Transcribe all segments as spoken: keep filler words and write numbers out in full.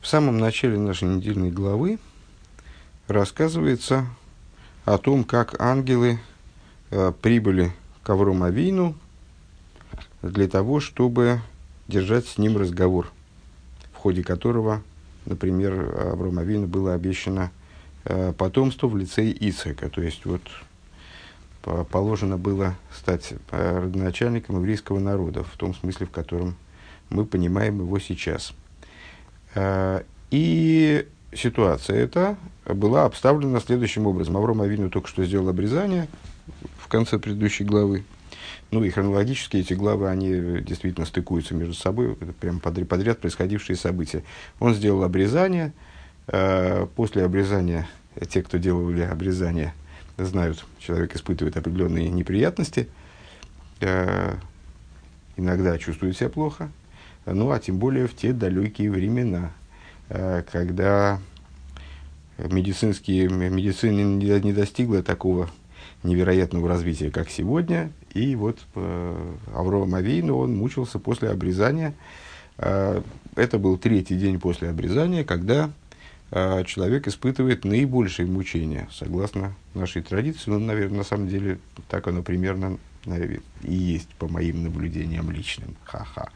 самом начале нашей недельной главы рассказывается о том, как ангелы э, прибыли к Аврому Авину для того, чтобы держать с ним разговор, в ходе которого, например, Аврому Авину было обещано э, потомство в лице Ицхака. То есть, вот, по- положено было стать э, родоначальником еврейского народа, в том смысле, в котором мы понимаем его сейчас. Э, и ситуация эта была обставлена следующим образом. Авром Авину только что сделал обрезание в конце предыдущей главы. Ну и хронологически эти главы, они действительно стыкуются между собой. Это прям подряд, подряд происходившие события. Он сделал обрезание. Э, после обрезания, те, кто делали обрезание, знают, человек испытывает определенные неприятности. Э, иногда чувствует себя плохо. Ну, а тем более в те далекие времена, когда медицинские, медицина не достигла такого невероятного развития, как сегодня. И вот Авром Авину, он мучился после обрезания. Это был третий день после обрезания, когда человек испытывает наибольшие мучения, согласно нашей традиции. Ну, наверное, на самом деле, так оно примерно наверное, и есть по моим наблюдениям личным. Ха-ха.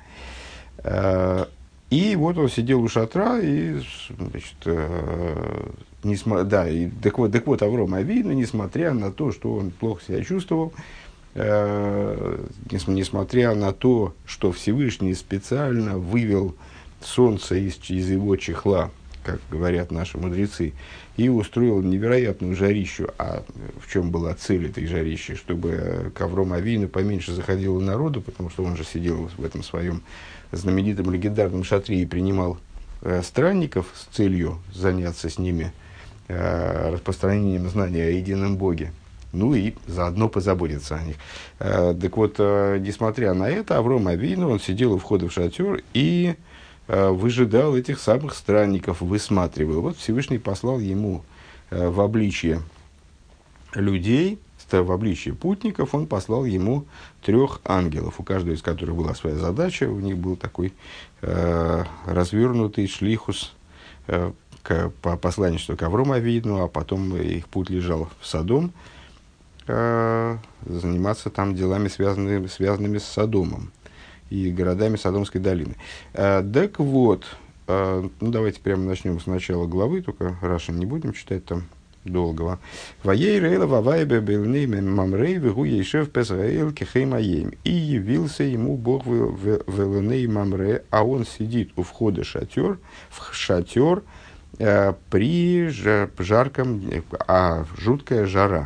И вот он сидел у шатра, и, значит, э, несма, да, и, так, вот, так вот, Авром Авину, несмотря на то, что он плохо себя чувствовал, э, несмотря на то, что Всевышний специально вывел солнце из, из его чехла, как говорят наши мудрецы, и устроил невероятную жарищу. А в чем была цель этой жарищи? Чтобы к Аврому Авину поменьше заходило народу, потому что он же сидел в этом своем знаменитом легендарном шатре и принимал э, странников с целью заняться с ними э, распространением знания о едином Боге. Ну и заодно позаботиться о них. Э, так вот, э, несмотря на это, Авром Авину, он сидел у входа в шатер и э, выжидал этих самых странников, высматривал. Вот Всевышний послал ему э, в обличье людей, в обличье путников, он послал ему трех ангелов, у каждого из которых была своя задача. У них был такой э, развернутый шлихус э, к, по посланничеству к Аврому Авину, а потом их путь лежал в Содом, э, заниматься там делами, связанными, связанными с Содомом и городами Содомской долины. Э, так вот, э, ну давайте прямо начнем с начала главы, только Раши не будем читать там долгого. Ваей рейла вавайбе белней мамрей вегу ейшев песраэл кехеймаем. И явился ему Бог в велней мамре, а он сидит у входа шатер, в шатер э, при жарком, а жуткая жара.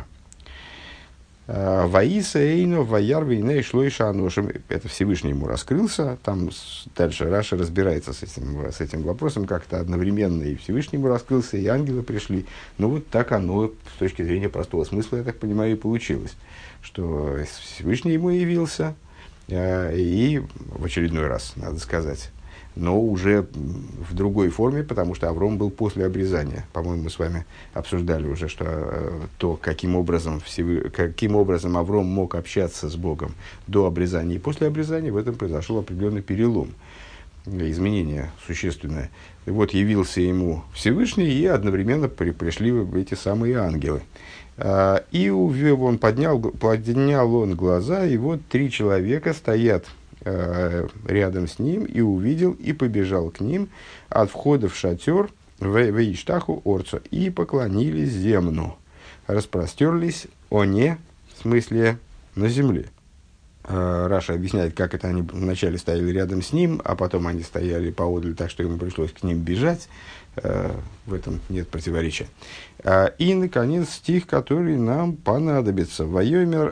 Ваиса эйно ваяр вейней шлойша аношим. Это Всевышний ему раскрылся. Там дальше Раша разбирается с этим, с этим вопросом. Как-то одновременно и Всевышний ему раскрылся, и ангелы пришли. Ну вот так оно, с точки зрения простого смысла, я так понимаю, и получилось. Что Всевышний ему явился, и в очередной раз, надо сказать, но уже в другой форме, потому что Авром был после обрезания. По-моему, мы с вами обсуждали уже, что э, то, каким образом, всевы, каким образом Авром мог общаться с Богом до обрезания и после обрезания, в этом произошел определенный перелом, изменение существенное. И вот явился ему Всевышний, и одновременно при, пришли эти самые ангелы. А, и увел, он поднял, поднял он глаза, и вот три человека стоят рядом с ним, и увидел, и побежал к ним от входа в шатер в Иштаху Орцу, и поклонились земну, распростерлись они, в смысле, на земле. Раша объясняет, как это они вначале стояли рядом с ним, а потом они стояли поодаль, так что ему пришлось к ним бежать. В этом нет противоречия. И, наконец, стих, который нам понадобится. «Вайомер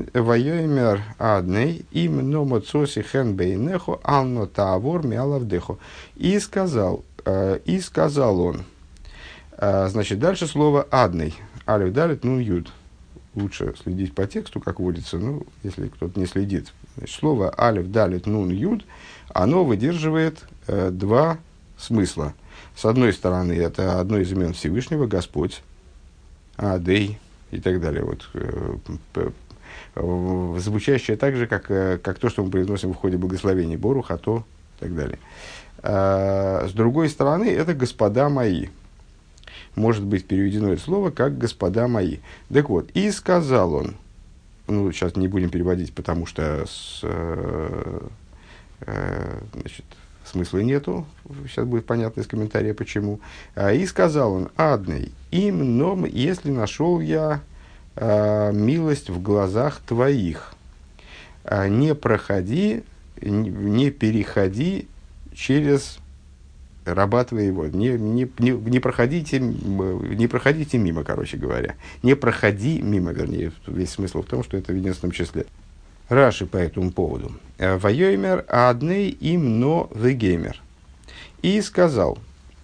адней им номоцоси хэн бейнехо анно таавор миалавдехо». И сказал, и сказал он. Значит, дальше слово «адней». Алиф далит нун юд. Лучше следить по тексту, как водится, ну, если кто-то не следит. Значит, слово «алиф далит нун юд», оно выдерживает э, два смысла. С одной стороны, это одно из имен Всевышнего, Господь, Адей и так далее. Вот, э, э, звучащее так же, как, э, как то, что мы произносим в ходе благословения. Борух, ато, так далее. А, с другой стороны, это «господа мои». Может быть переведено это слово как «господа мои». Так вот, и сказал он, ну, сейчас не будем переводить, потому что с, э, э, значит, смысла нету, сейчас будет понятно из комментария, почему. А, и сказал он: «Адный, им ном, если нашел я а, милость в глазах твоих, а, не проходи, не, не переходи через раба твоего, не, не, не, не, проходите, не проходите мимо, короче говоря, не проходи мимо, вернее, весь смысл в том, что это в единственном числе». Раши по этому поводу. «Вайоймер адный им но вегеймер». И сказал: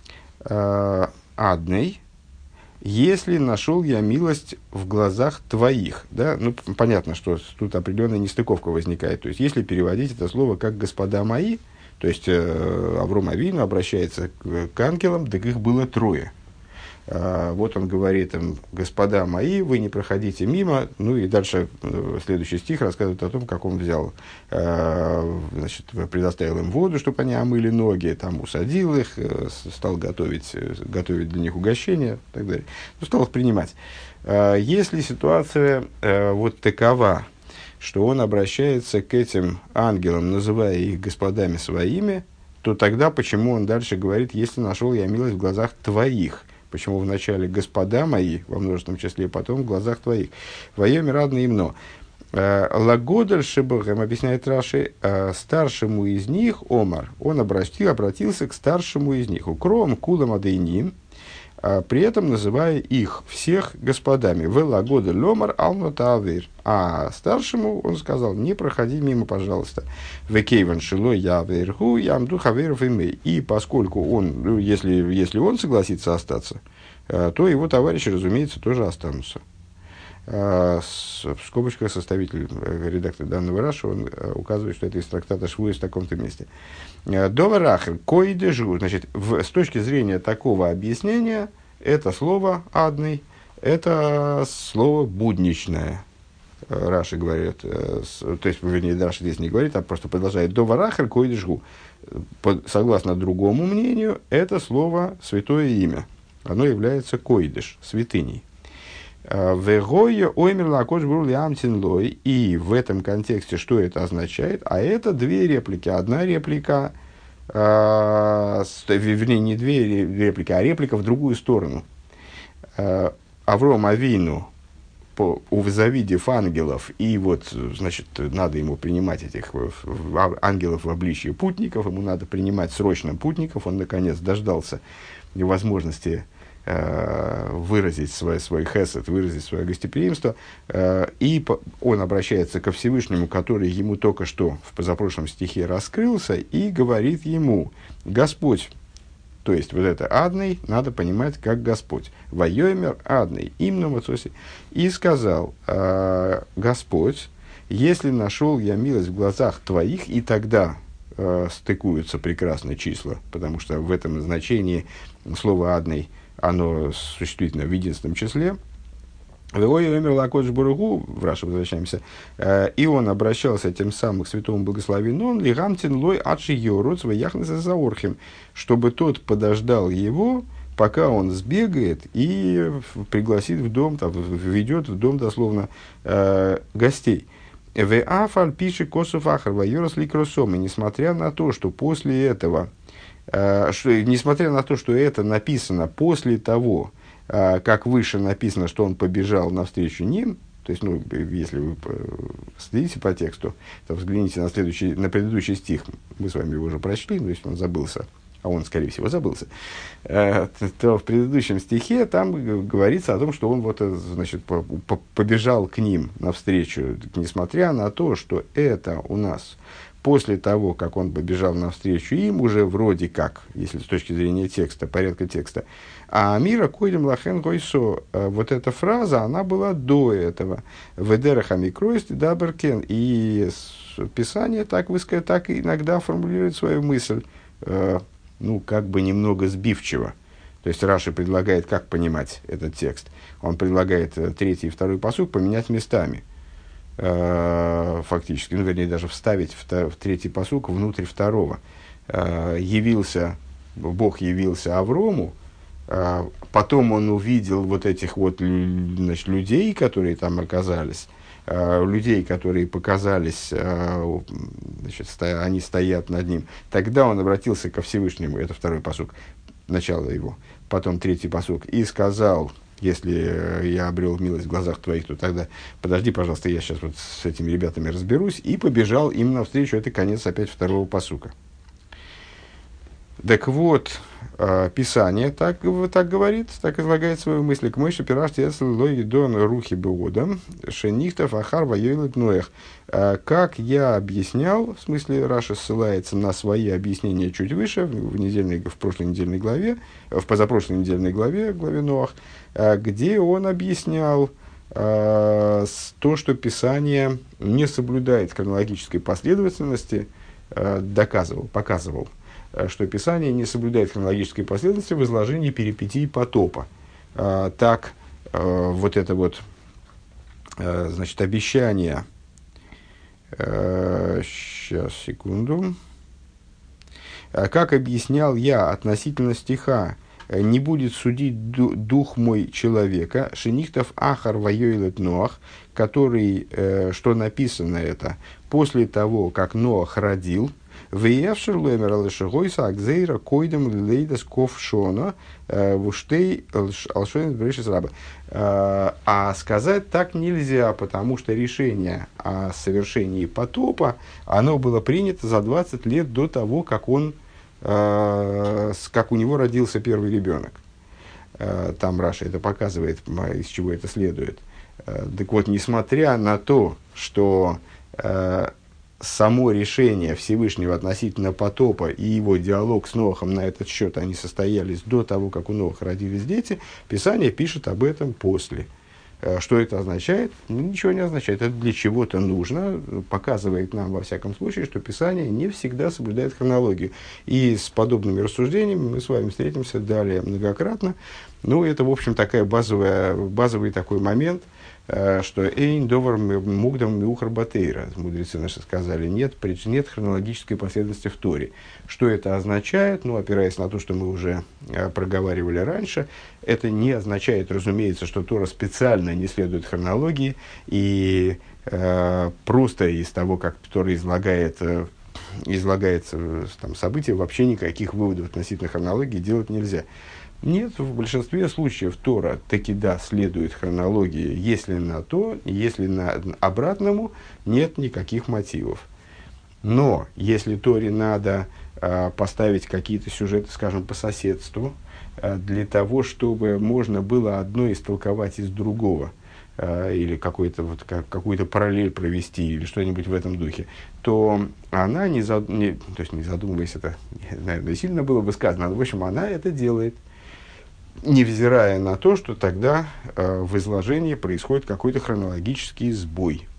«Адный, если нашел я милость в глазах твоих». Да? Ну, понятно, что тут определенная нестыковка возникает. То есть, если переводить это слово как «господа мои», то есть, э, Авром Авину обращается к, к ангелам, так их было трое. Э, вот он говорит им: «Господа мои, вы не проходите мимо». Ну и дальше э, следующий стих рассказывает о том, как он взял, э, значит, предоставил им воду, чтобы они омыли ноги, там усадил их, э, стал готовить, э, готовить для них угощения и так далее. Ну, стал их принимать. Э, если ситуация э, вот такова, что он обращается к этим ангелам, называя их господами своими, то тогда почему он дальше говорит: «если нашел я милость в глазах твоих»? Почему вначале «господа мои» во множественном числе, потом «в глазах твоих»? «Вайоми радно имно». Лагодаль шебахем, объясняет Раши, старшему из них, Омар, он обратил, обратился к старшему из них, укром кулам адейним, при этом называя их всех господами. «Вела года ломар алната авир». А старшему он сказал: «не проходи мимо, пожалуйста». «Векейван шило я верху, ямду хаверов имей». И поскольку он, ну, если, если он согласится остаться, то его товарищи, разумеется, тоже останутся. В скобочках составитель, редактор данного Раши, он указывает, что это из трактата Швуис в таком-то месте. Доварахр, койдежу, значит, в, с точки зрения такого объяснения, это слово «адный», это слово «будничное». Раши говорит, то есть, вернее, Раши здесь не говорит, а просто продолжает: «Доварахр, койдежу». Согласно другому мнению, это слово «святое имя». Оно является койдеш, святыней. «Вегойя оймерла акодж брул ямтин лой». И в этом контексте что это означает? А это две реплики. Одна реплика, э, вернее, не две реплики, а реплика в другую сторону. Э, Авром Авину, завидев ангелов, и вот, значит, надо ему принимать этих ангелов в обличье путников, ему надо принимать срочно путников, он, наконец, дождался возможности выразить свой, свой хесед, выразить свое гостеприимство, и он обращается ко Всевышнему, который ему только что в позапрошлом стихе раскрылся, и говорит ему: «Господь». То есть, вот это «адный» надо понимать как Господь. «Вайоймер адный имном отцоси». И сказал: «Господь, если нашел я милость в глазах твоих», и тогда э, стыкуются прекрасно числа, потому что в этом значении слово «адный» оно существительно в единственном числе. В Раши возвращаемся. И он обращался тем самым к святому благословенному Лигамтин лой адши йород сваяхнеса заорхим, чтобы тот подождал его, пока он сбегает и пригласит в дом, там, введет в дом дословно э, гостей. Веафаль пишет косов ахар йорос ликросом. И несмотря на то, что после этого Что, несмотря на то, что это написано после того, как выше написано, что он побежал навстречу ним, то есть, ну, если вы следите по тексту, то взгляните на, следующий, на предыдущий стих, мы с вами его уже прочли, но если он забылся, а он, скорее всего, забылся, то в предыдущем стихе там говорится о том, что он вот, значит, побежал к ним навстречу, несмотря на то, что это у нас после того, как он побежал навстречу им, уже вроде как, если с точки зрения текста, порядка текста, а мира койдем лахен койсо, вот эта фраза, она была до этого. Ведерахами кройст и даберкен. И Писание так, высказать, так иногда формулирует свою мысль, э, ну, как бы немного сбивчиво. То есть Раши предлагает, как понимать этот текст. Он предлагает третий и второй пасук поменять местами. Фактически, ну, вернее, даже вставить в, в третий пасук внутрь второго. э, явился, Бог явился Аврому, э, потом он увидел вот этих вот, значит, людей, которые там оказались, э, людей, которые показались, э, значит, сто, они стоят над ним, тогда он обратился ко Всевышнему, это второй пасук, начало его, потом третий пасук, и сказал: если я обрел милость в глазах твоих, то тогда подожди, пожалуйста, я сейчас вот с этими ребятами разберусь. И побежал им навстречу. Это конец опять второго пасука. Так вот, Писание так, так говорит, так излагает свою мысль. К мыши пирашти если логи дон рухи беодам, шенихтов ахар вайойлет ноях. Как я объяснял, в смысле Раша ссылается на свои объяснения чуть выше, в, недельной, в прошлой недельной главе, в позапрошлой недельной главе, главе Ноах, где он объяснял то, что Писание не соблюдает хронологической последовательности, доказывал, показывал, что Писание не соблюдает хронологической последовательности в изложении перипетий потопа. А, так, а, вот это вот, а, значит, обещание, а, сейчас, секунду, а, как объяснял я относительно стиха «Не будет судить дух мой человека», «Шенихтов ахар вайойлет Ноах», который, э, что написано это, после того, как Ноах родил, «Веевшер лэмер алэшэгойса акзейра койдем лейдас ковшона вуштей алшойн брешис раба». А сказать так нельзя, потому что решение о совершении потопа, оно было принято за двадцать лет до того, как он, как у него родился первый ребенок. Там Раша это показывает, из чего это следует. Так вот, несмотря на то, что само решение Всевышнего относительно потопа и его диалог с Ноахом на этот счет, они состоялись до того, как у Ноаха родились дети, Писание пишет об этом после. Что это означает? Ничего не означает. Это для чего-то нужно. Показывает нам, во всяком случае, что Писание не всегда соблюдает хронологию. И с подобными рассуждениями мы с вами встретимся далее многократно. Ну, это, в общем, такая базовая, базовый такой момент, что «эйн довар мугдам миухар батейра», мудрецы наши сказали, нет, нет хронологической последовательности в Торе. Что это означает? Ну, опираясь на то, что мы уже проговаривали раньше, это не означает, разумеется, что Тора специально не следует хронологии, и э, просто из того, как Тора излагает, излагается там, события, вообще никаких выводов относительно хронологии делать нельзя. Нет, в большинстве случаев Тора таки да следует хронологии, если на то, если на обратному нет никаких мотивов. Но если Торе надо э, поставить какие-то сюжеты, скажем, по соседству, э, для того, чтобы можно было одно истолковать из другого, э, или какой-то, вот, как, какую-то параллель провести, или что-нибудь в этом духе, то она, не, зад, не, то есть не задумываясь, это, наверное, сильно было бы сказано, но, в общем, она это делает, невзирая на то, что тогда э, в изложении происходит какой-то хронологический сбой.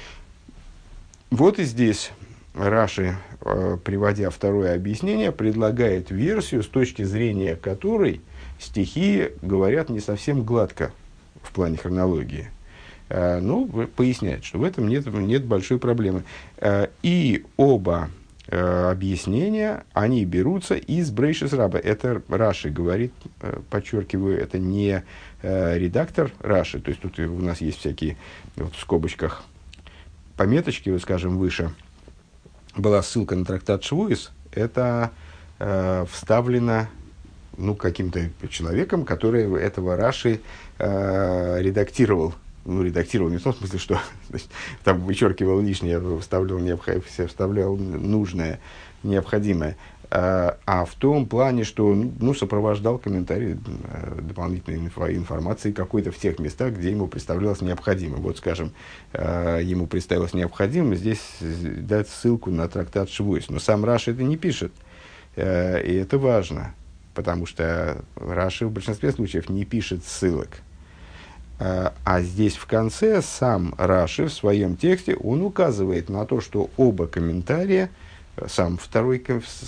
Вот и здесь Раши, э, приводя второе объяснение, предлагает версию, с точки зрения которой стихи говорят не совсем гладко в плане хронологии. Э, ну, поясняет, что в этом нет, нет большой проблемы. Э, и оба объяснения, они берутся из Брейшис Раба. Это Раши говорит, подчеркиваю, это не редактор Раши, то есть тут у нас есть всякие вот в скобочках пометочки, вот скажем, выше была ссылка на трактат Швуис, это э, вставлено ну, каким-то человеком, который этого Раши э, редактировал. Ну, редактировал не в том смысле, что значит, там вычеркивал лишнее, вставлял, необх... вставлял нужное, необходимое, а, а в том плане, что ну, сопровождал комментарий э, дополнительной инфо- информации какой-то в тех местах, где ему представлялось необходимым. Вот, скажем, э, ему представилось необходимым здесь дать ссылку на трактат Швуис. Но сам Раши это не пишет, э, и это важно, потому что Раши в большинстве случаев не пишет ссылок. А здесь в конце сам Раши в своем тексте, он указывает на то, что оба комментария, сам второй,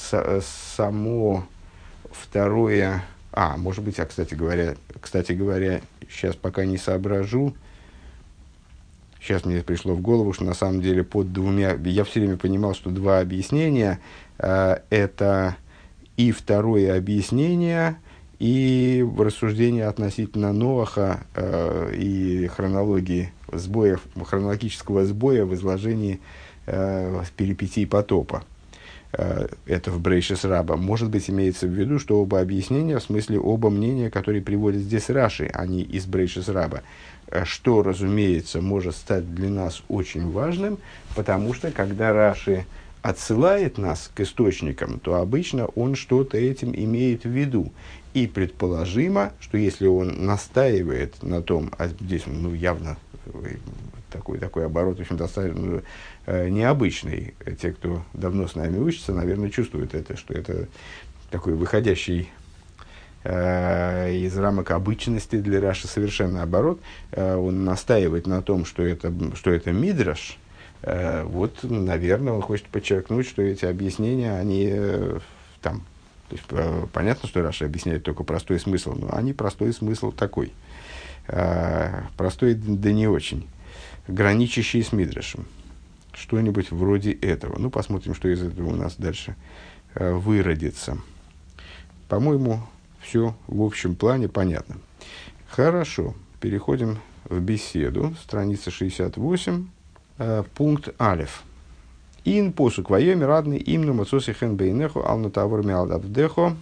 само второе, а, может быть, а, кстати говоря, кстати говоря, сейчас пока не соображу, сейчас мне пришло в голову, что на самом деле под двумя... Я все время понимал, что два объяснения э, – это и второе объяснение, и рассуждение относительно Ноаха э, и хронологии сбоев, хронологического сбоя в изложении э, перипетий потопа. Э, это в Брейшис Раба. Может быть, имеется в виду, что оба объяснения, в смысле оба мнения, которые приводят здесь Раши, они из Брейшис Раба, что, разумеется, может стать для нас очень важным, потому что, когда Раши отсылает нас к источникам, то обычно он что-то этим имеет в виду. И предположимо, что если он настаивает на том, а здесь ну, явно такой, такой оборот, в общем, достаточно э, необычный. Те, кто давно с нами учится, наверное, чувствуют это, что это такой выходящий э, из рамок обычности для Раши совершенно оборот. Э, он настаивает на том, что это, что это мидраш. Э, вот, наверное, он хочет подчеркнуть, что эти объяснения, они э, там... То есть, э, понятно, что Раши объясняет только простой смысл, но они простой смысл такой. Э, простой, да не очень. Граничащий с мидрашем. Что-нибудь вроде этого. Ну, посмотрим, что из этого у нас дальше э, выродится. По-моему, все в общем плане понятно. Хорошо. Переходим в беседу. Страница шестьдесят восемь. Э, пункт Алеф. Ин посук вайоми радный имну мацоси хэн бейнеху алну тавор миалдавдехо.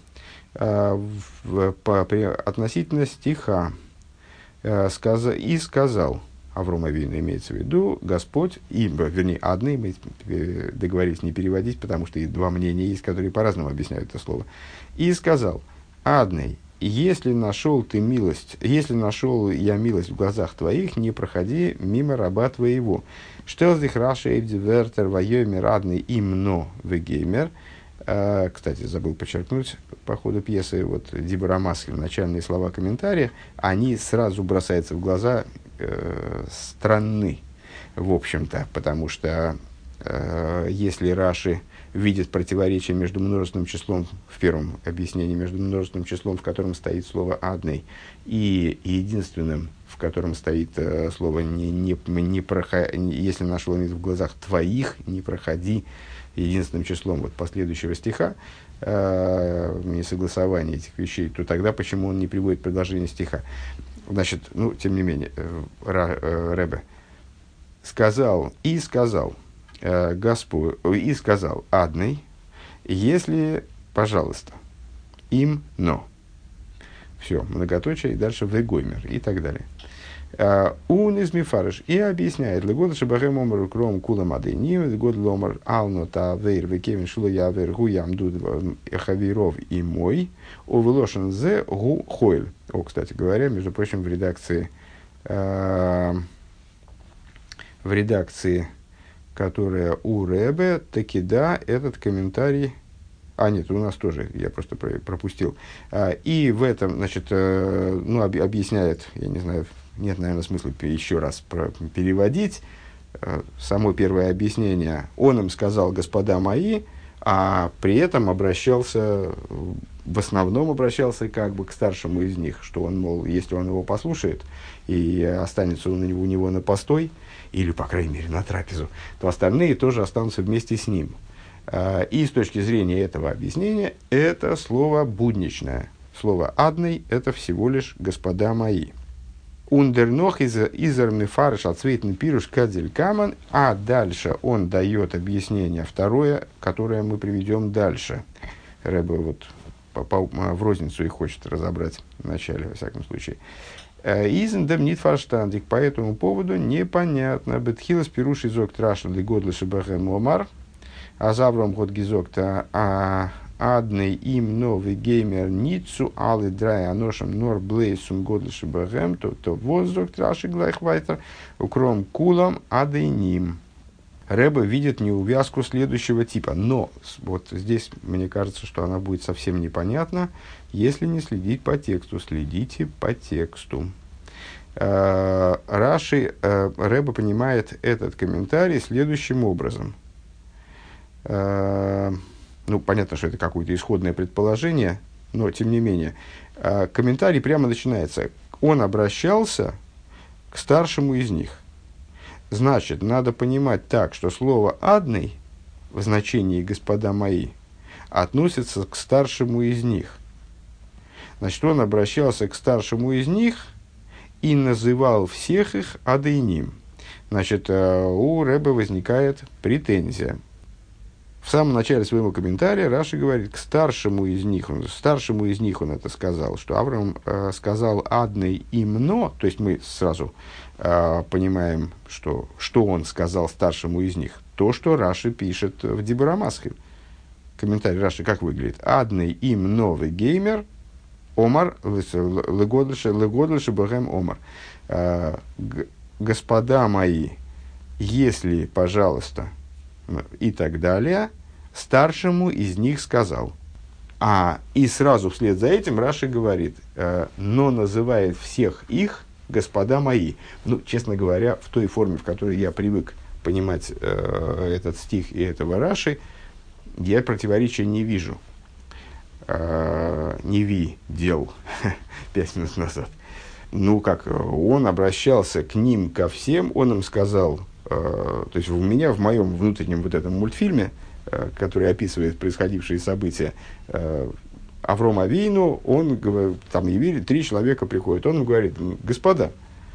Относительно стиха и сказал, Авром Авину имеется в виду, Господь, и, вернее, адный, мы договорились не переводить, потому что и два мнения есть, которые по-разному объясняют это слово. И сказал, адный, если нашел ты милость, если нашел я милость в глазах твоих, не проходи мимо раба твоего. Что здесь Раша Эйвдивертер вайомер адный имно вегеймер. Кстати, забыл подчеркнуть по ходу пьесы, вот Дибора Маскель, начальные слова комментария, они сразу бросаются в глаза э, странны, в общем-то, потому что э, если Раши видит противоречие между множественным числом, в первом объяснении, между множественным числом, в котором стоит слово «адный», и единственным, в котором стоит э, слово «не, не, не проходи», если нашел в глазах твоих, не проходи, единственным числом вот, последующего стиха, э, несогласование этих вещей, то тогда почему он не приводит предложение стиха? Значит, ну, тем не менее, э, э, Ребе сказал и сказал, э, Господь, и сказал адный, если, пожалуйста, им, но. Все, многоточие, и дальше вегоймер, и так далее. Он из Мифарыш и объясняет, легода шабахем омар кром кулам адейним, легода ломар ално та вейр векевин шула явер гу ямдуд хавиров и мой, овелошен зе гу хойль. О, кстати говоря, между прочим, в редакции, э, в редакции, которая у Ребе, таки да, этот комментарий. А, нет, у нас тоже, я просто пропустил. И в этом, значит, ну, объясняет, я не знаю, нет, наверное, смысла еще раз переводить. Само первое объяснение. Он им сказал, господа мои, а при этом обращался, в основном обращался как бы к старшему из них, что он, мол, если он его послушает, и останется он у него, у него на постой, или, по крайней мере, на трапезу, то остальные тоже останутся вместе с ним. И с точки зрения этого объяснения, это слово будничное. Слово «адный» — это всего лишь «господа мои». «Ундернох изер мифарыш ацвейтный пируш кадзель каман», а дальше он дает объяснение второе, которое мы приведем дальше. Рэбе вот по, по, в розницу их хочет разобрать в начале, во всяком случае. «Изендем нит фарштандик», по этому поводу непонятно. «Бетхилас пируш изок трашн лигодлы шибахем омар». Азавром год гизокта а адный им новый геймер ницу алы драй аношам нор блейсум годлыши багем то то воздух траши глайхвайтер укром кулам адейним. Ребе видит неувязку следующего типа, но вот здесь мне кажется, что она будет совсем непонятна, если не следить по тексту. Следите по тексту. Раши Ребе понимает этот комментарий следующим образом. Ну, понятно, что это какое-то исходное предположение, но тем не менее. Комментарий прямо начинается. Он обращался к старшему из них. Значит, надо понимать так, что слово «адный» в значении «господа мои» относится к старшему из них. Значит, он обращался к старшему из них и называл всех их адейним. Значит, у Ребе возникает претензия. В самом начале своего комментария Раши говорит, к старшему из них, он, старшему из них он это сказал, что Авраам э, сказал «адный имно», то есть мы сразу э, понимаем, что, что он сказал старшему из них, то, что Раши пишет в Дибур ха-Масхиль. Комментарий Раши как выглядит? «Адный им новый геймер, омар, легодлыше бэгэм омар». «Господа мои, если, пожалуйста», и так далее, старшему из них сказал. А, и сразу вслед за этим Раши говорит, э, но называет всех их господа мои. Ну, честно говоря, в той форме, в которой я привык понимать э, этот стих и этого Раши, я противоречия не вижу. Э, не видел пять минут назад. Ну, как он обращался к ним, ко всем, он им сказал, то есть у меня в моем внутреннем вот этом мультфильме, который описывает происходившие события, Авром Авину, он, там явили, три человека приходят, он им говорит: господа,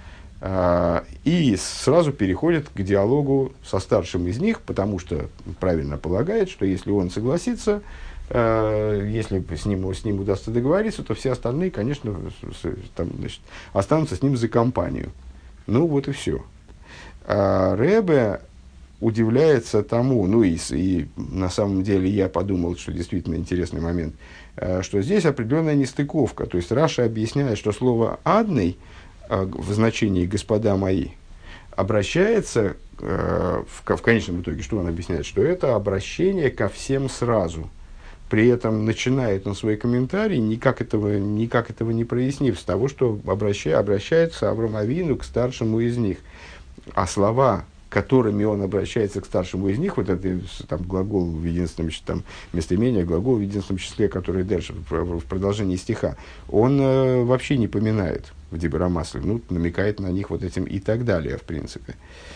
и сразу переходит к диалогу со старшим из них, потому что правильно полагает, что если он согласится, если с ним, с ним удастся договориться, то все остальные, конечно, там, значит, останутся с ним за компанию. Ну вот и все. А Ребе удивляется тому, ну и, и на самом деле я подумал, что действительно интересный момент, что здесь определенная нестыковка. То есть Раша объясняет, что слово «адный» в значении «господа мои» обращается в, в конечном итоге, что он объясняет, что это обращение ко всем сразу. При этом начинает он свой комментарий, никак этого, никак этого не прояснив, с того, что обращай, обращается Авром Авину к старшему из них. А слова, которыми он обращается к старшему из них, вот это там, глагол в единственном, там, местоимение, глагол в единственном числе, который дальше в, в продолжении стиха, он э, вообще не поминает в Дибур ха-Масхиль, ну, намекает на них вот этим и так далее, в принципе.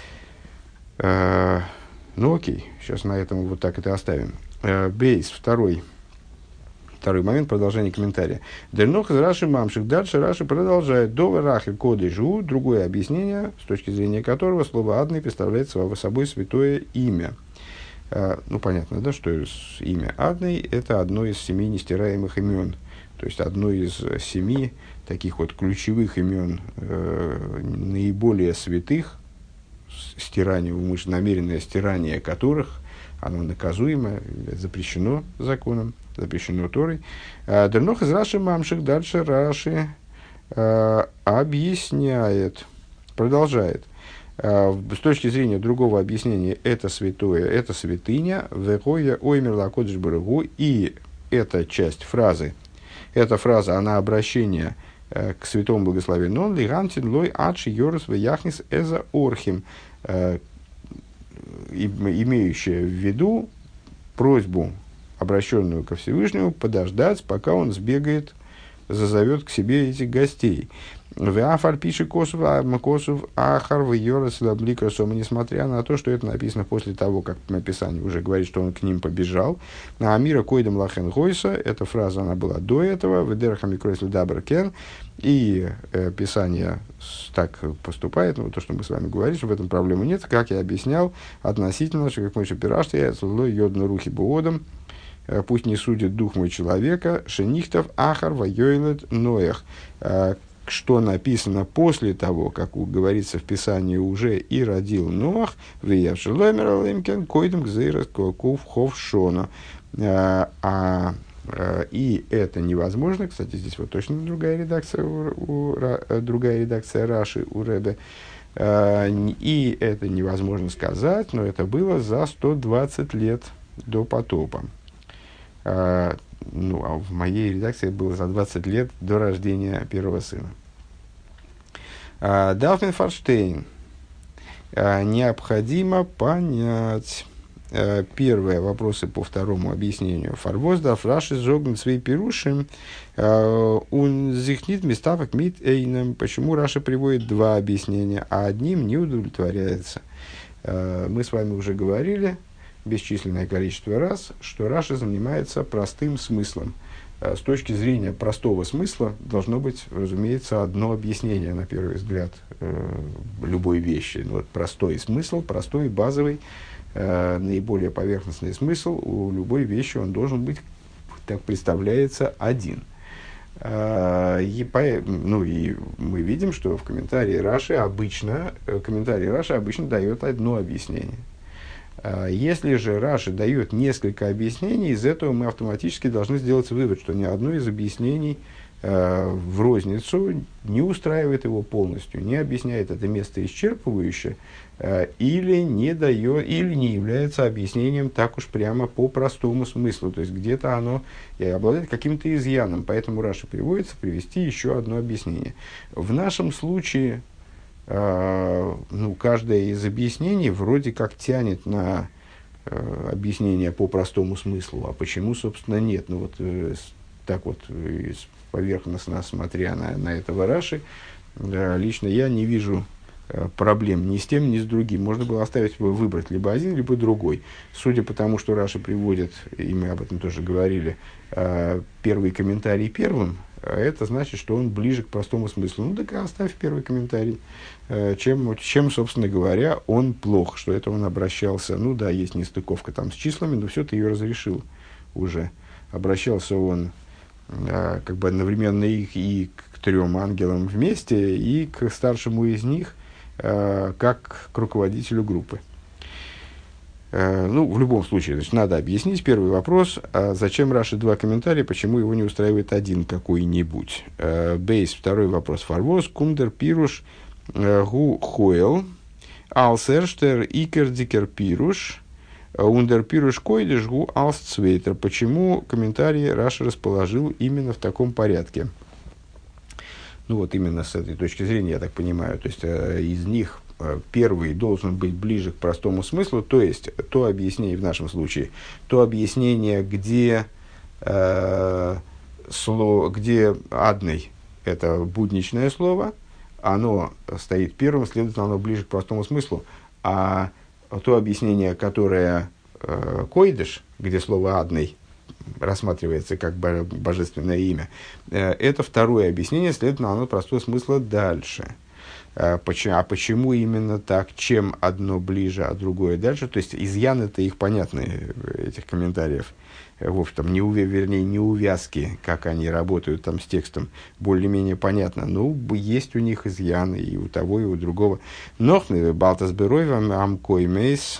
Э, ну, окей, сейчас на этом вот так это оставим. Э, Бейс, второй. Второй момент, продолжение комментария. Дернох из Раши Мамших. Дальше Раши продолжает. До Рахи Кодыжу. Другое объяснение, с точки зрения которого слово «адный» представляет собой святое имя. А, ну, понятно, да, что имя «адный» — это одно из семи нестираемых имен. То есть, одно из семи таких вот ключевых имен, э, наиболее святых, стирание, умышленно намеренное стирание которых, оно наказуемо, запрещено законом, запрещено Торой. Дернох из Раши Мамших. Дальше Раши э, объясняет, продолжает. Э, с точки зрения другого объяснения, это святое, это святыня, вехоя оймер лакодыш барагу, и эта часть фразы, эта фраза, она обращение э, к святому благословенному, лигантин лой адши йорус вяхнис эза орхим, э, имеющая в виду просьбу, обращенную ко Всевышнему, подождать, пока он сбегает, зазовет к себе этих гостей. Веафар пишет Косов, Косов, Ахар, Вейорас, Лабликасом, несмотря на то, что это написано после того, как написание уже говорит, что он к ним побежал. На Амира Койдем Лахен Гойса, эта фраза, она была до этого, Ведерхами Кройсли Даберкен, и э, Писание так поступает, ну, то, что мы с вами говорим, что в этом проблемы нет, как я объяснял, относительно, что как мы еще пирашты, я слой йодну рухи буодом, пусть не судит дух мой человека, шенихтов ахар вайойлет ноях, что написано после того, как говорится в Писании, уже и родил Ноах, виявшелэмер койдем гзейрас ков ховшона. А и это невозможно, кстати, здесь вот точно другая редакция, у, у, другая редакция Раши у Ребе, и это невозможно сказать, но это было за сто двадцать лет до потопа. Ну, а в моей редакции было за двадцать лет до рождения первого сына. Дафнин Фарштейн. Необходимо понять. Э, первое, вопросы по второму объяснению. Фарвоздав Раши зогнут свои пирушим, он зихнит меставок мит эйном. Почему Раша приводит два объяснения, а одним не удовлетворяется? Э, мы с вами уже говорили бесчисленное количество раз, что Раша занимается простым смыслом. С точки зрения простого смысла должно быть, разумеется, одно объяснение, на первый взгляд, э, любой вещи. Ну, вот простой смысл, простой, базовый, э, наиболее поверхностный смысл у любой вещи, он должен быть, так представляется, один. Э, и, по, ну, и мы видим, что в комментарии Раши обычно, э, комментарий Раши обычно дает одно объяснение. Если же Раши дает несколько объяснений, из этого мы автоматически должны сделать вывод, что ни одно из объяснений э, в розницу не устраивает его полностью, не объясняет это место исчерпывающе, э, или, не дает, или не является объяснением так уж прямо по простому смыслу. То есть где-то оно и обладает каким-то изъяном. Поэтому Раши приводится привести еще одно объяснение. В нашем случае... Uh, ну, каждое из объяснений вроде как тянет на uh, объяснение по простому смыслу, а почему, собственно, нет. Ну, вот uh, так вот, uh, поверхностно смотря на, на этого Раши, uh, лично я не вижу uh, проблем ни с тем, ни с другим. Можно было оставить, выбрать либо один, либо другой. Судя по тому, что Раши приводит, и мы об этом тоже говорили, uh, первый комментарий первым, это значит, что он ближе к простому смыслу. Ну, так и оставь первый комментарий. Чем, чем, собственно говоря, он плох, что это он обращался. Ну да, есть нестыковка там с числами, но все, ты ее разрешил уже. Обращался он а, как бы одновременно и, и к трем ангелам вместе, и к старшему из них, а, как к руководителю группы. Ну, в любом случае, значит, надо объяснить. Первый вопрос, а зачем Раши два комментария, почему его не устраивает один какой-нибудь? Бейс, второй вопрос. Фарвоз, кумдер, пируш, гу, хойл, алсерштер, икер, дикер, пируш, ундер, пируш, койдеш, гу, алсцвейтер. Почему комментарии Раши расположил именно в таком порядке? Ну, вот именно с этой точки зрения, я так понимаю. То есть, из них первый должен быть ближе к простому смыслу, то есть то объяснение в нашем случае, то объяснение, где, э, слово, где адный – это будничное слово, оно стоит первым, следовательно, оно ближе к простому смыслу, а то объяснение, которое э, койдыш, где слово адный рассматривается как божественное имя, э, это второе объяснение, следовательно, оно простого смысла дальше. А почему, а почему именно так, чем одно ближе, а другое дальше? То есть изъяны-то их понятны, этих комментариев. В общем, не увя, вернее, не увязки, как они работают там с текстом, более-менее понятно. Ну, есть у них изъяны и у того, и у другого. Нохны балтасберовым амкоймейс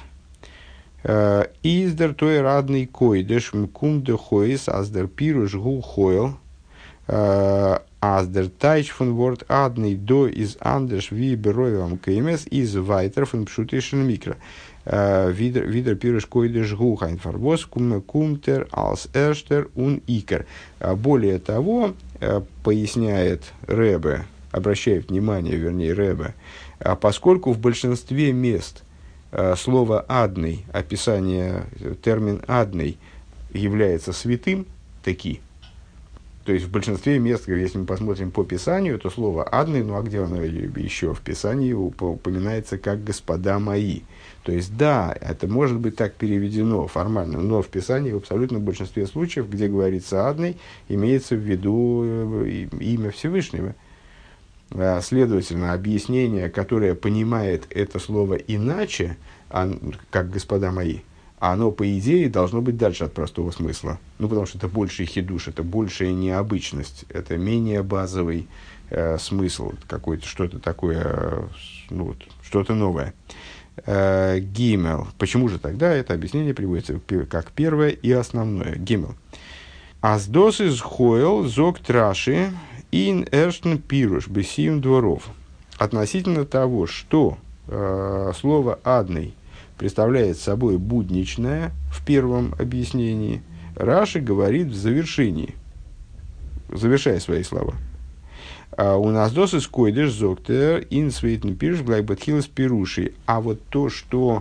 издер той радный койдеш мкум де хойс аздер пируш гу хойл Als der Teich von Wort Adnei do is anders wie beroivам kms is weiter von pschutischen Mikro. Wieder, wieder Pirush Койдеш Гухайн Фарбос Кумтер als Erster und Iker. Более того, поясняет Ребе, обращает внимание, вернее, Ребе, поскольку в большинстве мест слово «адный», описание, термин «адный» является святым, таки. То есть в большинстве мест, если мы посмотрим по Писанию, то слово «адный», ну а где оно еще в Писании упоминается как «господа мои». То есть да, это может быть так переведено формально, но в Писании в абсолютном большинстве случаев, где говорится «адный», имеется в виду имя Всевышнего. Следовательно, объяснение, которое понимает это слово иначе, как «господа мои», оно, по идее, должно быть дальше от простого смысла. Ну, потому что это больший хидуш, это большая необычность, это менее базовый э, смысл, какой-то, что-то такое, э, ну, вот, что-то новое. Э, гимел. Почему же тогда это объяснение приводится как первое и основное? Гимел. Аздос из хойл зог траши ин эрштен пируш бесиим дворов. Относительно того, что э, слово «адный» представляет собой будничное в первом объяснении, Раши говорит в завершении, завершая свои слова. У нас дос из койдеш зоктер ин свейтен пируш глайбатхилас пируши. А вот то, что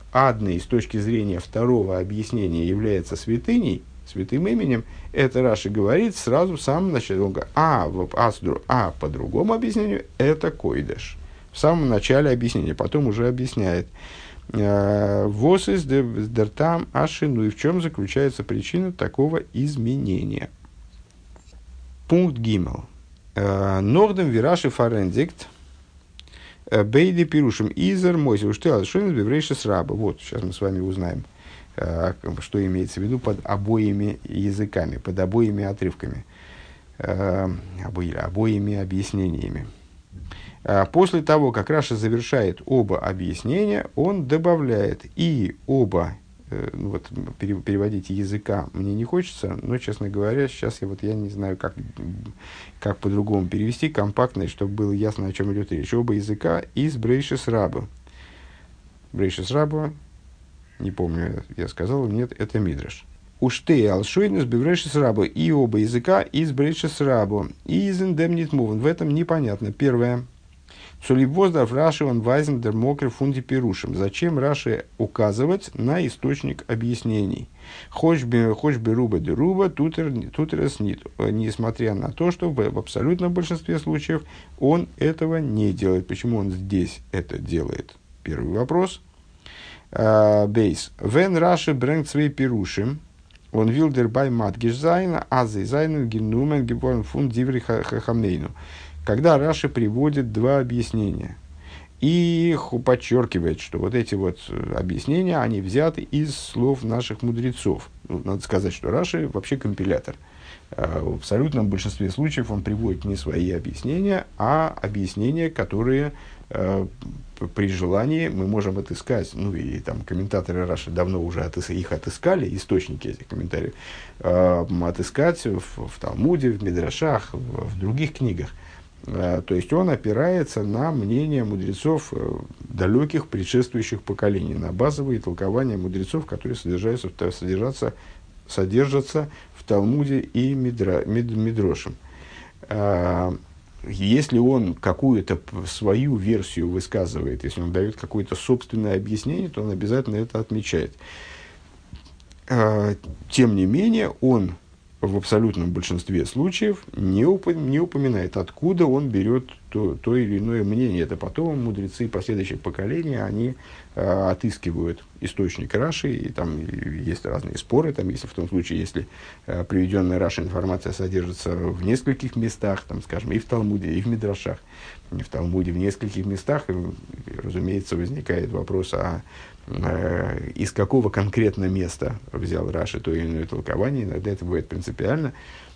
адный с точки зрения второго объяснения является святыней, святым именем, это Раши говорит сразу в самом начале. Он говорит, а, в, а, а по другому объяснению это койдеш. В самом начале объяснения, потом уже объясняет. Вос из дертам ашину. И в чем заключается причина такого изменения? Пункт Гимел. Нордем вираши фарендикт. Бейди пирушим изер мойси ушты алшин беврейши сраба. Вот, сейчас мы с вами узнаем, что имеется в виду под обоими языками, под обоими отрывками, обоими объяснениями. После того, как Раши завершает оба объяснения, он добавляет и оба, ну вот, переводить языка мне не хочется, но, честно говоря, сейчас я, вот, я не знаю, как, как по-другому перевести компактно, чтобы было ясно, о чем идет речь. Оба языка из Брейшис Раба. Брейшис Раба, не помню, я сказал, нет, это Мидраш. Уштей алшойнес беврейшис рабо. И оба языка из Брейшис Рабо. И из индемнит мувен. В этом непонятно. Первое. Цулибоздар Раши он вайзен дер мокер фунди пирушим. Зачем Раши указывать на источник объяснений? Хоч бы руба де руба, тутерес нит. Несмотря на то, что в абсолютном большинстве случаев он этого не делает. Почему он здесь это делает? Первый вопрос. Бейс. Вен Раши брэнгт свей пирушим. Он вилдер бай матгиш зайна, а зай зайну генумен геборн фун диври хахамейну. Когда Раши приводит два объяснения и подчеркивает, что вот эти вот объяснения, они взяты из слов наших мудрецов. Ну, надо сказать, что Раши вообще компилятор. В абсолютном большинстве случаев он приводит не свои объяснения, а объяснения, которые при желании мы можем отыскать, ну и там комментаторы Раши давно уже отыс, их отыскали, источники этих комментариев, отыскать в, в Талмуде, в Мидрашах, в, в других книгах. То есть он опирается на мнение мудрецов далеких предшествующих поколений, на базовые толкования мудрецов, которые содержатся, содержатся, содержатся в Талмуде и Мидра, Мид, Мидрошем. Если он какую-то свою версию высказывает, если он дает какое-то собственное объяснение, то он обязательно это отмечает. Тем не менее, он в абсолютном большинстве случаев не, уп- не упоминает, откуда он берет то, то или иное мнение. Это потом мудрецы последующих поколений, они э, отыскивают источник Раши, и там и есть разные споры, там, если в том случае, если э, приведенная Раши информация содержится в нескольких местах, там, скажем, и в Талмуде, и в Мидрашах, и в Талмуде в нескольких местах, и, разумеется, возникает вопрос, а э, из какого конкретно места взял Раши то или иное толкование, иногда это бывает принципиально.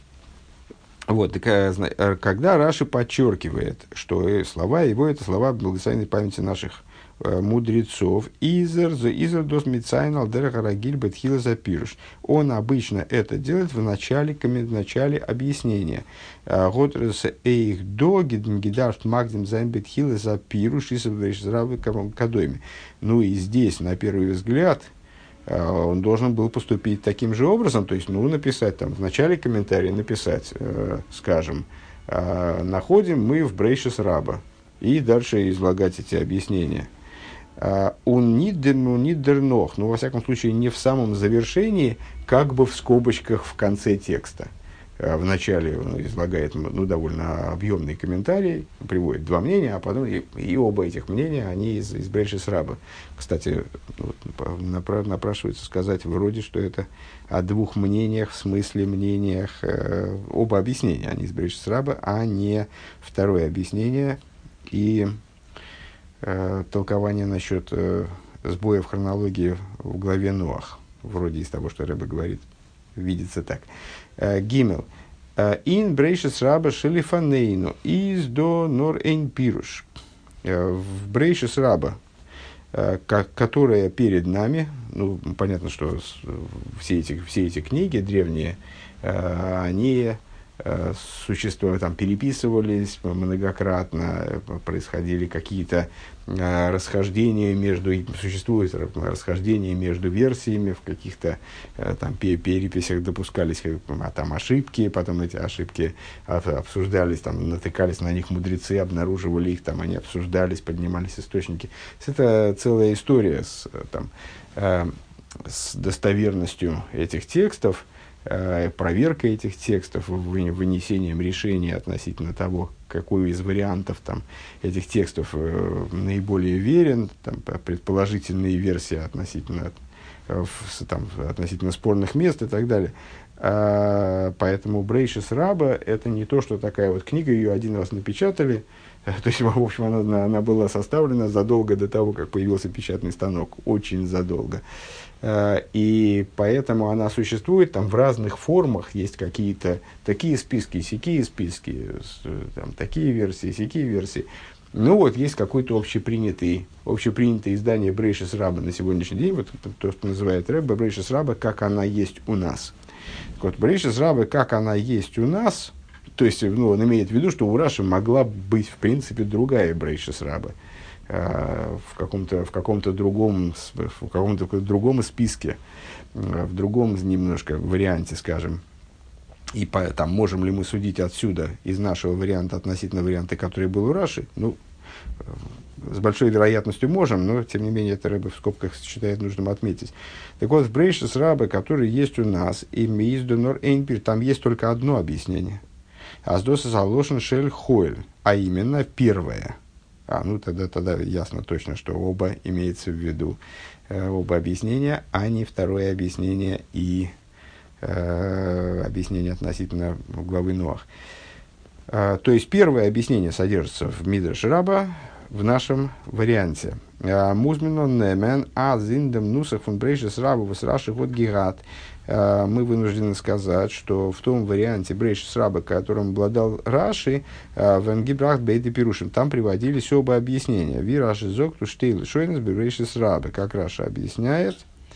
Вот, так, когда Раши подчеркивает, что слова его – это слова благословенной памяти наших э, мудрецов, «Изер, изер дос мицайн алдераха рагиль бетхила запируш». Он обычно это делает в начале, в начале объяснения. «Готрес эйх до гидарфт магдим зайн бетхила запируш» и «Сабвейш зравы кадойми». Ну и здесь, на первый взгляд, он должен был поступить таким же образом, то есть, ну, написать там, в начале комментария написать, э, скажем, э, находим мы в Брейшис Раба, и дальше излагать эти объяснения. Он нидернох, ну, во всяком случае, не в самом завершении, как бы в скобочках в конце текста. В начале он излагает, ну, довольно объемный комментарий, приводит два мнения, а потом и, и оба этих мнения, они из, из Брейшис Раба. Кстати, вот, напра- напрашивается сказать вроде, что это о двух мнениях, в смысле мнениях, э, оба объяснения, они из Брейшис Раба, а не второе объяснение и э, толкование насчет э, сбоя в хронологии в главе Ноах. Вроде из того, что Ребе говорит, видится так. Гимел. Ин брейшис раба шелифанейну из до нор эйн пируш. В брейшис раба, которая перед нами, ну, понятно, что все эти, все эти книги древние, они э, существовали, там, переписывались многократно, происходили какие-то э, расхождения между, существует расхождение между версиями, в каких-то э, там переписях допускались а, там, ошибки, потом эти ошибки обсуждались, там, натыкались на них мудрецы, обнаруживали их, там, они обсуждались, поднимались источники. Это целая история с, там, э, с достоверностью этих текстов, э, проверкой этих текстов, вынесением решения относительно того, какой из вариантов там, этих текстов э, наиболее верен, там, предположительные версии относительно, э, в, там, относительно спорных мест и так далее. А, поэтому Брейшис Раба — это не то, что такая вот книга, ее один раз напечатали. То есть, в общем, она, она была составлена задолго до того, как появился печатный станок. Очень задолго. И поэтому она существует там в разных формах. Есть какие-то такие списки, сякие списки, там, такие версии, сякие версии. Ну вот, есть какой-то общепринятый, общепринятое издание Брейшис Раба на сегодняшний день. Вот то, что называет Ребе, Брейшис Раба, как она есть у нас. Так вот, Брейшис Раба, как она есть у нас, то есть, ну, он имеет в виду, что у Раши могла быть, в принципе, другая Брейшис Раба э, в каком-то, в каком-то другом, в каком-то другом списке, э, в другом немножко варианте, скажем. И по, там, можем ли мы судить отсюда, из нашего варианта, относительно варианта, который был у Раши? Ну, с большой вероятностью можем, но, тем не менее, это Ребе в скобках считает нужным отметить. Так вот, в Брейшис Раба, который есть у нас, и Мииздонор Эйнпир, там есть только одно объяснение. Аздоса Залошен Шель Хойль, а именно первое. А, ну, тогда, тогда ясно точно, что оба имеется в виду, э, оба объяснения, а не второе объяснение и э, объяснение относительно главы Ноах. Э, то есть, первое объяснение содержится в Мидраш Раба, в нашем варианте. Музмино немен а зиндем нусах фон Брейшис Раба вос Раши вот гигат. Мы вынуждены сказать, что в том варианте Брейшис Раба, которым обладал Раши, в Энгибрахт Бейде Пирушим, там приводились оба объяснения. Ви Раши зог ту штейл шойнес Брейшис Раба, как Раша объясняет,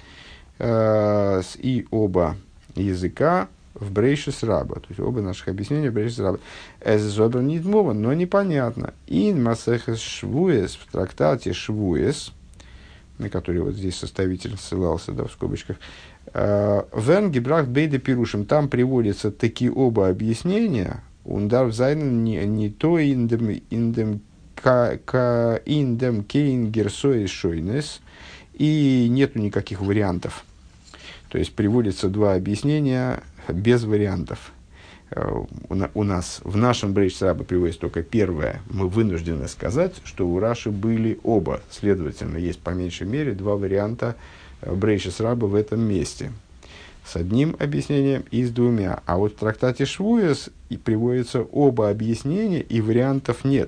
и оба языка в Брейшис Раба, то есть оба наших объяснения в Брейшис Раба. Эзобер нидмова, но непонятно. Ин масехес швуес, в трактате швуес, на который вот здесь составитель ссылался, да, в скобочках, вен гибрахт бейде пирушим, там приводятся такие оба объяснения, ундар взайнен не то индем индем ка индем кейн герсоис шойнес, и нету никаких вариантов. То есть приводятся два объяснения без вариантов. У нас в нашем Брейшис Раба приводится только первое. Мы вынуждены сказать, что у Раши были оба. Следовательно, есть по меньшей мере два варианта Брейшис Раба в этом месте. С одним объяснением и с двумя. А вот в трактате Швуес приводятся оба объяснения, и вариантов нет.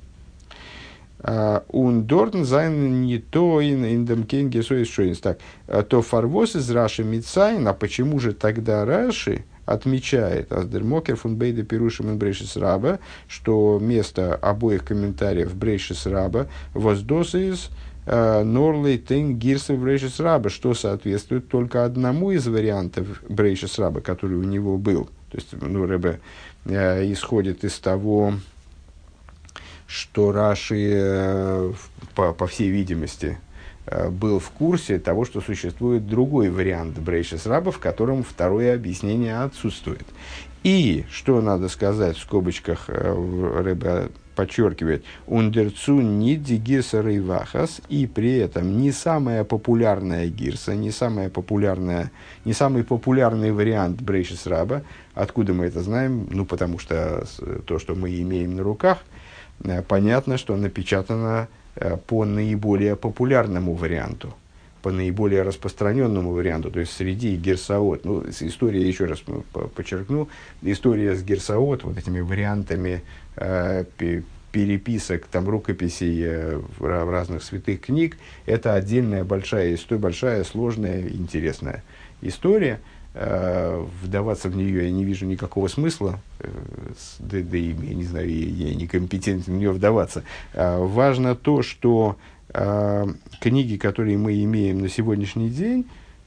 Он дортен зайн не то in dem кенге соис шойнс. Так, то фарвос из Раши мицайн, а почему же тогда Раши отмечает Аздермокер фон Бейде Пирушим и Брейшис Раба, что место обоих комментариев Брейшис Раба воздос из Норлей Тен Гирсов Брейшис Раба, что соответствует только одному из вариантов Брейшис Раба, который у него был. То есть, ну, Ребе э, исходит из того, что Раши, э, по, по всей видимости, э, был в курсе того, что существует другой вариант Брейшис Раба, в котором второе объяснение отсутствует. И, что надо сказать, в скобочках э, Ребе подчеркивает, «Ундерцу ниди гирса рейвахас», и при этом не самая популярная гирса, не, самая популярная, не самый популярный вариант Брейшис Раба. Откуда мы это знаем? Ну, потому что то, что мы имеем на руках, понятно, что напечатано по наиболее популярному варианту, по наиболее распространенному варианту, то есть среди гирсаот. Ну, история, еще раз подчеркну, история с гирсаот, вот этими вариантами э, переписок, там, рукописей э, в разных святых книг, это отдельная большая история, большая, сложная, интересная история. Э, вдаваться в нее я не вижу никакого смысла, э, да, да и, я не знаю, я, я некомпетентен в нее вдаваться. Э, важно то, что книги, которые мы имеем на сегодняшний день,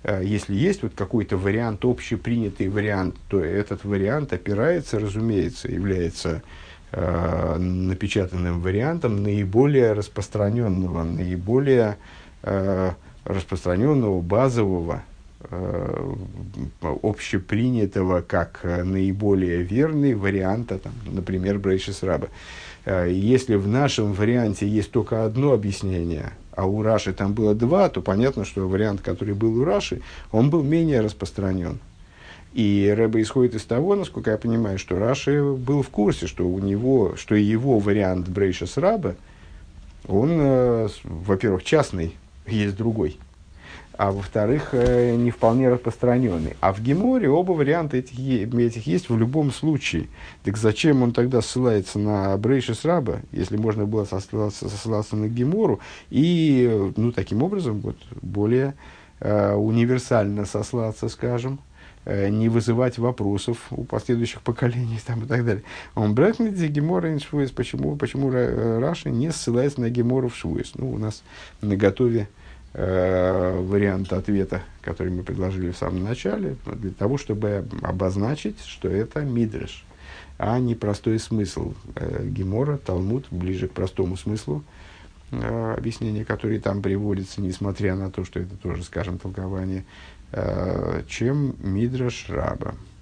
Э, если есть вот какой-то вариант, общепринятый вариант, то этот вариант опирается, разумеется, является э, напечатанным вариантом наиболее распространенного, наиболее э, распространенного, базового, э, общепринятого как наиболее верный варианта, там, например, Брейшис Раба. Э, если в нашем варианте есть только одно объяснение, а у Раши там было два, то понятно, что вариант, который был у Раши, он был менее распространен. И Рэбе исходит из того, насколько я понимаю, что Раши был в курсе, что у него, что его вариант Брейшис Раба, он, э, во-первых, частный, есть другой, а во-вторых, э, не вполне распространенный. А в Геморе оба варианта этих, этих есть в любом случае. Так зачем он тогда ссылается на Брейшис Раба, если можно было сослаться, сослаться на Гемору, и, ну, таким образом, вот, более э, универсально сослаться, скажем, э, не вызывать вопросов у последующих поколений там, и так далее. Он брахнет за Гемора иншвуес. Почему, почему Раши не ссылается на Гемору в Швуес? Ну, у нас наготове вариант ответа, который мы предложили в самом начале, для того, чтобы обозначить, что это мидреш, а не простой смысл. Гемора, Талмуд, ближе к простому смыслу объяснения, которые там приводятся, несмотря на то, что это тоже, скажем, толкование, чем мидреш Раба.